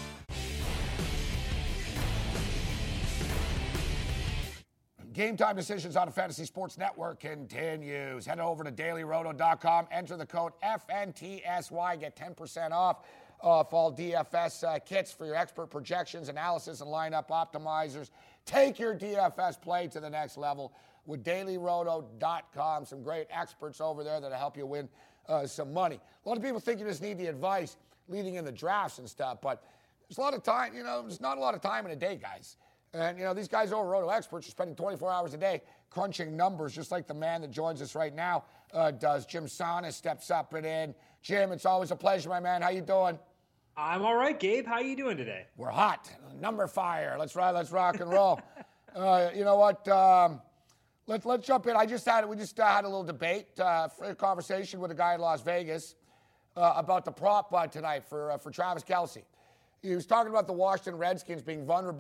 A: Game Time Decisions on the Fantasy Sports Network continues. Head over to daily roto dot com. Enter the code F N T S Y. Get ten percent off off all D F S uh, kits for your expert projections, analysis, and lineup optimizers. Take your D F S play to the next level with daily roto dot com. Some great experts over there that'll help you win uh, some money. A lot of people think you just need the advice leading in the drafts and stuff, but there's a lot of time, you know, there's not a lot of time in a day, guys. And, you know, these guys over Roto Experts are spending twenty-four hours a day crunching numbers, just like the man that joins us right now uh, does. Jim Sonis steps up and in. Jim, it's always a pleasure, my man. How you doing?
G: I'm all right, Gabe. How you doing today?
A: We're hot. Number fire. Let's ride. Let's rock and roll. uh, you know what? Um, let's let's jump in. I just had we just uh, had a little debate, uh, a conversation with a guy in Las Vegas uh, about the prop uh, tonight for uh, for Travis Kelce. He was talking about the Washington Redskins being vulnerable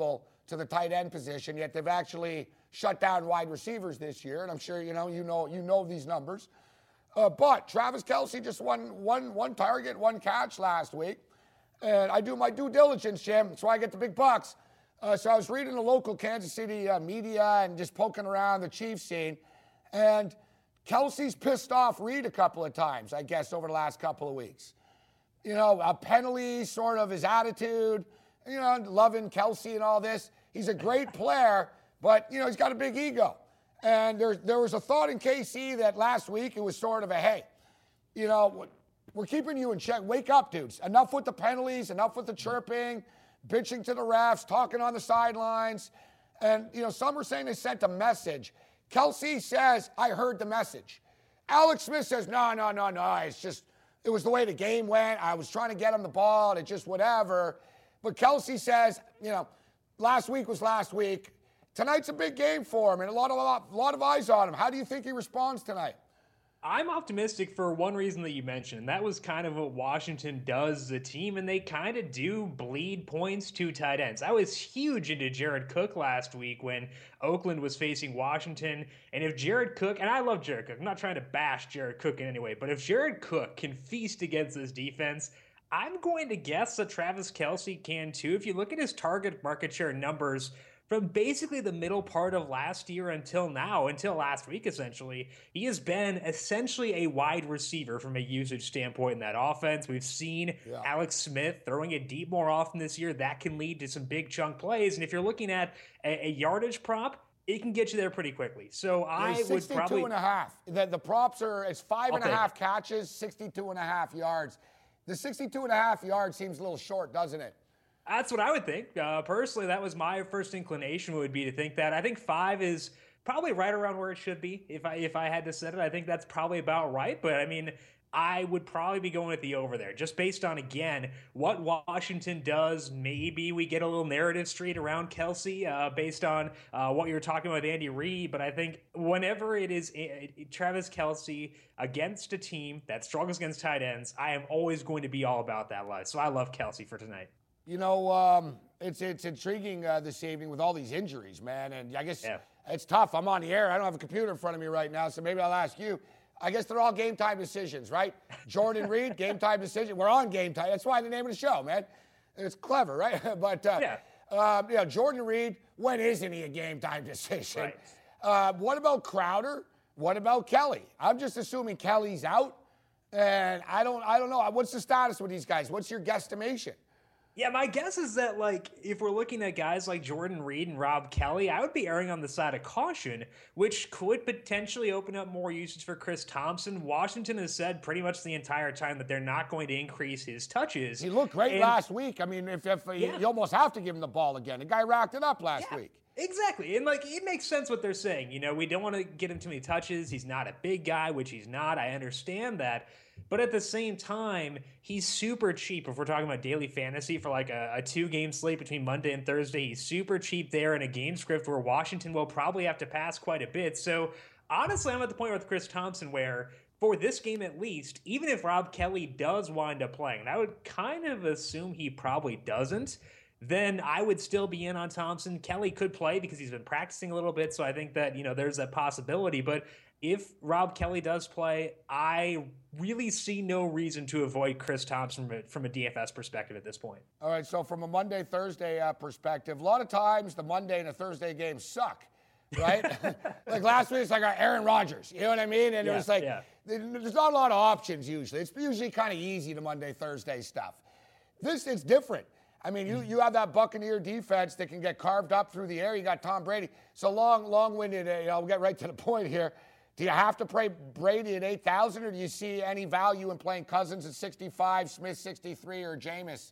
A: to the tight end position, yet they've actually shut down wide receivers this year, and I'm sure you know you know you know these numbers. Uh, but Travis Kelce just won one one target, one catch last week, and I do my due diligence, Jim. That's why I get the big bucks. Uh, so I was reading the local Kansas City uh, media and just poking around the Chiefs scene, and Kelce's pissed off Reed a couple of times, I guess, over the last couple of weeks. You know, a penalty, sort of his attitude, you know, loving Kelce and all this. He's a great player, but, you know, he's got a big ego. And there, there was a thought in K C that last week it was sort of a, hey, you know, we're keeping you in check. Wake up, dudes. Enough with the penalties, enough with the chirping, bitching to the refs, talking on the sidelines. And, you know, some are saying they sent a message. Kelce says, I heard the message. Alex Smith says, no, no, no, no. It's just, it was the way the game went. I was trying to get him the ball, and it just whatever. But Kelce says, you know, last week was last week. Tonight's a big game for him, and a lot of, a lot, a lot of eyes on him. How do you think he responds tonight?
G: I'm optimistic for one reason that you mentioned, and that was kind of what Washington does as a team, and they kind of do bleed points to tight ends. I was huge into Jared Cook last week when Oakland was facing Washington, and if Jared Cook, and I love Jared Cook, I'm not trying to bash Jared Cook in any way, but if Jared Cook can feast against this defense, I'm going to guess that Travis Kelce can too. If you look at his target market share numbers from basically the middle part of last year until now, until last week essentially, he has been essentially a wide receiver from a usage standpoint in that offense. We've seen yeah. Alex Smith throwing it deep more often this year. That can lead to some big chunk plays. And if you're looking at a, a yardage prop, it can get you there pretty quickly. So I would probably...
A: sixty-two and a half. The, the props are, it's five and a half catches, sixty-two and a half yards. The sixty-two and a half yards seems a little short, doesn't it?
G: That's what I would think. Uh, personally, that was my first inclination would be to think that. I think five is probably right around where it should be. If I if I had to set it, I think that's probably about right. But I mean, I would probably be going with the over there, just based on, again, what Washington does. Maybe we get a little narrative street around Kelce uh, based on uh, what you're talking about with Andy Reid. But I think whenever it is it, it, Travis Kelce against a team that struggles against tight ends, I am always going to be all about that line. So I love Kelce for tonight.
A: You know, um, it's it's intriguing uh, this evening with all these injuries, man. And I guess yeah. it's tough. I'm on the air. I don't have a computer in front of me right now, so maybe I'll ask you. I guess they're all game time decisions, right? Jordan Reed, game time decision. We're on game time. That's why the name of the show, man. It's clever, right? but, uh, yeah. uh, you know, Jordan Reed, when isn't he a game time decision?
G: Right.
A: Uh, what about Crowder? What about Kelly? I'm just assuming Kelly's out, and I don't, I don't know. What's the status with these guys? What's your guesstimation?
G: Yeah, my guess is that, like, if we're looking at guys like Jordan Reed and Rob Kelly, I would be erring on the side of caution, which could potentially open up more usage for Chris Thompson. Washington has said pretty much the entire time that they're not going to increase his touches.
A: He looked great and, last week. I mean, if, if yeah. you almost have to give him the ball again. The guy racked it up last
G: yeah.
A: week.
G: Exactly. And, like, it makes sense what they're saying. You know, we don't want to get him too many touches. He's not a big guy, which he's not. I understand that. But at the same time, he's super cheap. If we're talking about daily fantasy for like a, a two-game slate between Monday and Thursday, he's super cheap there in a game script where Washington will probably have to pass quite a bit. So, honestly, I'm at the point with Chris Thompson where, for this game at least, even if Rob Kelly does wind up playing, and I would kind of assume he probably doesn't, then I would still be in on Thompson. Kelly could play because he's been practicing a little bit, so I think that, you know, there's that possibility. But if Rob Kelly does play, I really see no reason to avoid Chris Thompson from a, from a D F S perspective at this point.
A: All right, so from a Monday, Thursday uh, perspective, a lot of times the Monday and the Thursday games suck, right? Like last week, it's like Aaron Rodgers, you know what I mean? And yeah, it was like, yeah. there's not a lot of options usually. It's usually kind of easy, the Monday, Thursday stuff. This is different. I mean, you, you have that Buccaneer defense that can get carved up through the air. You got Tom Brady. So long, long-winded, uh, you know, I'll get right to the point here. Do you have to play Brady at eight thousand, or do you see any value in playing Cousins at sixty-five, Smith sixty-three, or Jameis?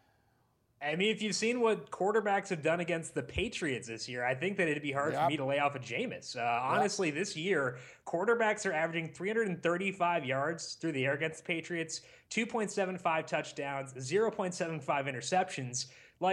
G: I mean, if you've seen what quarterbacks have done against the Patriots this year, I think that it'd be hard yep. for me to lay off a Jameis. Uh, yep. Honestly, this year, quarterbacks are averaging three hundred thirty-five yards through the air against the Patriots, two point seven five touchdowns, zero point seven five interceptions. Like,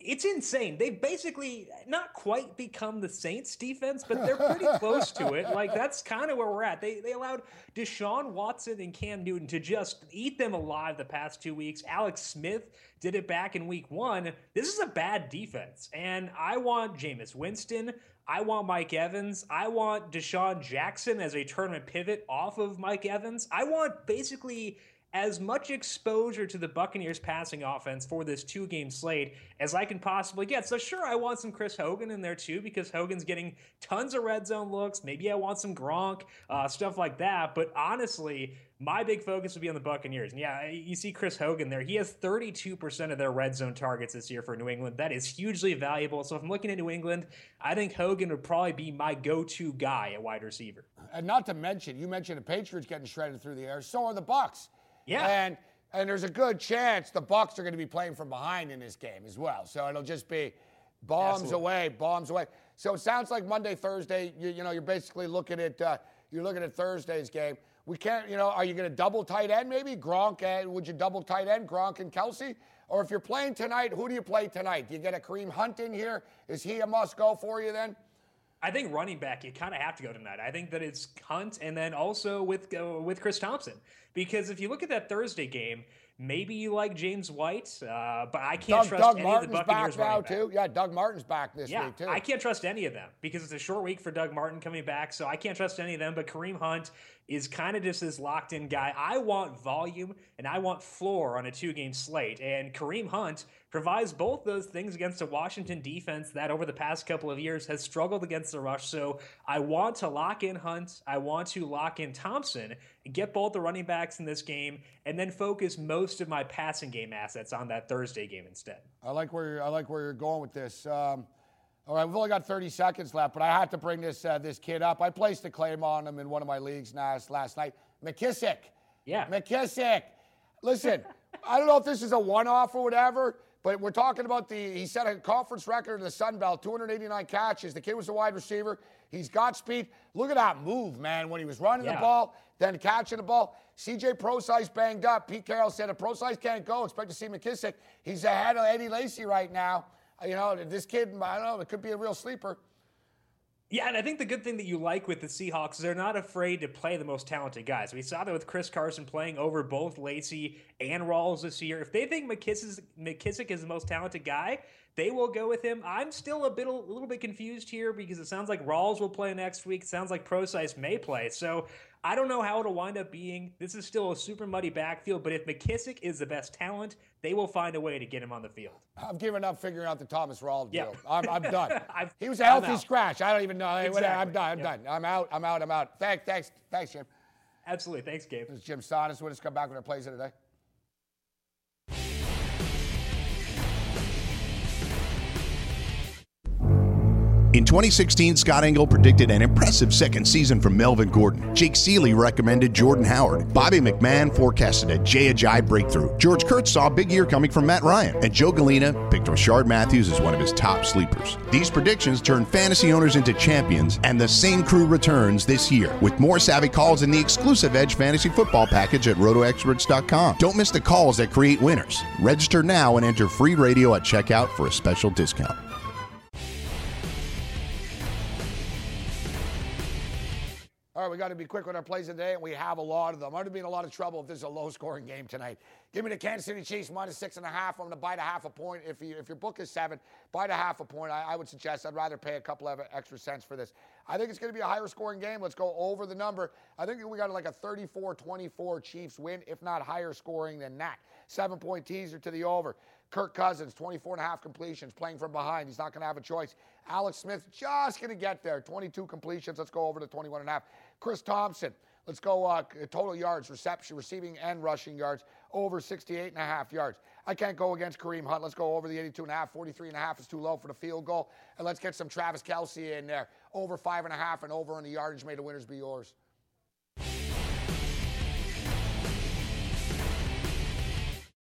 G: It's insane. They've basically not quite become the Saints defense, but they're pretty close to it. Like, that's kind of where we're at. They they allowed Deshaun Watson and Cam Newton to just eat them alive the past two weeks. Alex Smith did it back in week one. This is a bad defense. And I want Jameis Winston. I want Mike Evans. I want Deshaun Jackson as a tournament pivot off of Mike Evans. I want basically as much exposure to the Buccaneers passing offense for this two-game slate as I can possibly get. So sure, I want some Chris Hogan in there too, because Hogan's getting tons of red zone looks. Maybe I want some Gronk, uh, stuff like that. But honestly, my big focus would be on the Buccaneers. And yeah, you see Chris Hogan there. He has thirty-two percent of their red zone targets this year for New England. That is hugely valuable. So if I'm looking at New England, I think Hogan would probably be my go-to guy at wide receiver.
A: And not to mention, you mentioned the Patriots getting shredded through the air. So are the Bucs.
G: Yeah.
A: And and there's a good chance the Bucs are going to be playing from behind in this game as well. So it'll just be bombs Absolutely. away, bombs away. So it sounds like Monday, Thursday, you, you know, you're basically looking at uh, you're looking at Thursday's game. We can't, you know, are you going to double tight end maybe? Gronk and would you double tight end Gronk and Kelsey? Or if you're playing tonight, who do you play tonight? Do you get a Kareem Hunt in here? Is he a must go for you then?
G: I think running back, you kind of have to go tonight. I think that it's Hunt and then also with uh, with Chris Thompson. Because if you look at that Thursday game, maybe you like James White, uh, but I can't
A: Doug,
G: trust
A: Doug
G: any
A: Martin's
G: of the Buccaneers
A: back now
G: running back.
A: too. Yeah, Doug Martin's back this
G: yeah,
A: week too.
G: I can't trust any of them because it's a short week for Doug Martin coming back, so I can't trust any of them. But Kareem Hunt is kind of just this locked-in guy. I want volume and I want floor on a two-game slate, and Kareem Hunt provides both those things against a Washington defense that over the past couple of years has struggled against the rush. So I want to lock in Hunt. I want to lock in Thompson, get both the running backs in this game, and then focus most of my passing game assets on that Thursday game instead.
A: I like where you're, I like where you're going with this. Um, all right, we've only got thirty seconds left, but I had to bring this uh, this kid up. I placed a claim on him in one of my leagues last, last night. McKissick.
G: Yeah.
A: McKissick. Listen, I don't know if this is a one-off or whatever, but we're talking about the, he set a conference record in the Sun Belt, two hundred eighty-nine catches. The kid was a wide receiver. He's got speed. Look at that move, man, when he was running
G: yeah.
A: the ball, then catching the ball. C J Prosise banged up. Pete Carroll said if Prosise can't go, expect to see McKissick. He's ahead of Eddie Lacy right now. You know, this kid, I don't know, it could be a real sleeper.
G: Yeah, and I think the good thing that you like with the Seahawks is they're not afraid to play the most talented guys. We saw that with Chris Carson playing over both Lacy and Rawls this year. If they think McKissick, McKissick is the most talented guy, they will go with him. I'm still a bit a little bit confused here because it sounds like Rawls will play next week. It sounds like Prosise may play. So I don't know how it'll wind up being. This is still a super muddy backfield, but if McKissick is the best talent, they will find a way to get him on the field.
A: I've given up figuring out the Thomas Rawls deal.
G: Yep.
A: I'm, I'm done.
G: I've,
A: he was a healthy
G: I'm
A: scratch. I don't even know.
G: Exactly.
A: I'm done. I'm
G: Yep.
A: done. I'm out. I'm out. I'm out. Thanks. Thanks. Thanks, Jim.
G: Absolutely. Thanks, Gabe.
A: This is Jim Sonis. We'll just come back with our plays of the day.
B: In twenty sixteen, Scott Engel predicted an impressive second season from Melvin Gordon. Jake Seeley recommended Jordan Howard. Bobby McMahon forecasted a Jay Ajayi breakthrough. George Kurtz saw a big year coming from Matt Ryan. And Joe Galena picked Rashard Matthews as one of his top sleepers. These predictions turned fantasy owners into champions, and the same crew returns this year with more savvy calls in the exclusive Edge Fantasy Football package at roto experts dot com. Don't miss the calls that create winners. Register now and enter free radio at checkout for a special discount.
A: All right, we got to be quick with our plays today, and we have a lot of them. I'm going to be in a lot of trouble if there's a low-scoring game tonight. Give me the Kansas City Chiefs minus six and a half. I'm going to bite a half a point. If you, if your book is seven, bite a half a point. I, I would suggest I'd rather pay a couple of extra cents for this. I think it's going to be a higher-scoring game. Let's go over the number. I think we got like a thirty-four twenty-four Chiefs win, if not higher scoring than that. Seven-point teaser to the over. Kirk Cousins, twenty-four and a half completions, playing from behind. He's not going to have a choice. Alex Smith just going to get there. twenty-two completions. Let's go over to twenty-one and a half. Chris Thompson, let's go uh, total yards, reception, receiving and rushing yards, over sixty-eight and a half yards. I can't go against Kareem Hunt. Let's go over the eighty-two and a half. forty-three and a half is too low for the field goal. And let's get some Travis Kelce in there. Over five and a half and over on the yardage. May the winners be yours.